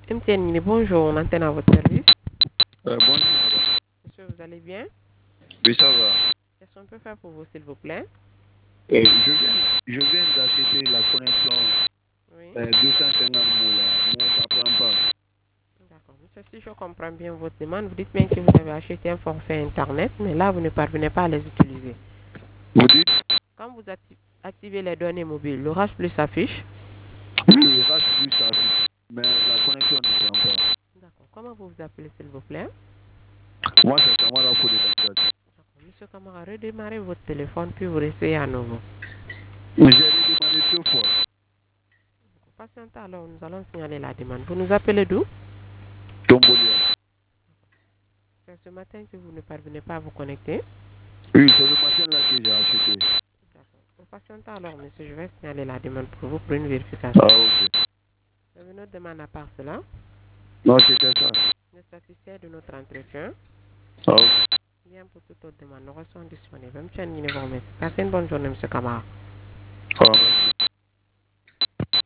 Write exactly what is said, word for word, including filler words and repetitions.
M T N, bonjour, on antenne à votre service. Euh, bonjour, madame. Monsieur, vous allez bien? Oui, ça va. Qu'est-ce qu'on peut faire pour vous, s'il vous plaît? Euh, je viens, je viens d'acheter la connexion Oui. euh, deux cent cinquante mots là. Moi, ça prend pas. D'accord. Monsieur, si je comprends bien votre demande, vous dites bien que vous avez acheté un forfait Internet, mais là, vous ne parvenez pas à les utiliser. Vous dites? Quand vous acti- activez les données mobiles, l'orage plus s'affiche. Oui, oui, reste plus ça. Mais la connexion ne prend pas. D'accord. Comment vous vous appelez, s'il vous plaît? Moi, c'est Kamara Fodé dans ça. D'accord. Monsieur Kamara, redémarrez votre téléphone, puis vous réessayez à nouveau. J'ai demandé deux fois. Patientez alors, nous allons signaler la demande. Vous nous appelez d'où? Tombolia. C'est ce matin que vous ne parvenez pas à vous connecter. Oui, c'est le matin là que j'ai acheté. D'accord. Vous patientez alors, monsieur, je vais signaler la demande pour vous pour une Ah, vérification. ok. Vous avez une autre demande à part cela? Non, c'était ça. Vous êtes satisfait de notre entretien? Ah, ok. Bien pour toute autre demande, nous restons disponibles. Même si vous remercie. Passez une bonne journée, monsieur Kamara. Ah, merci.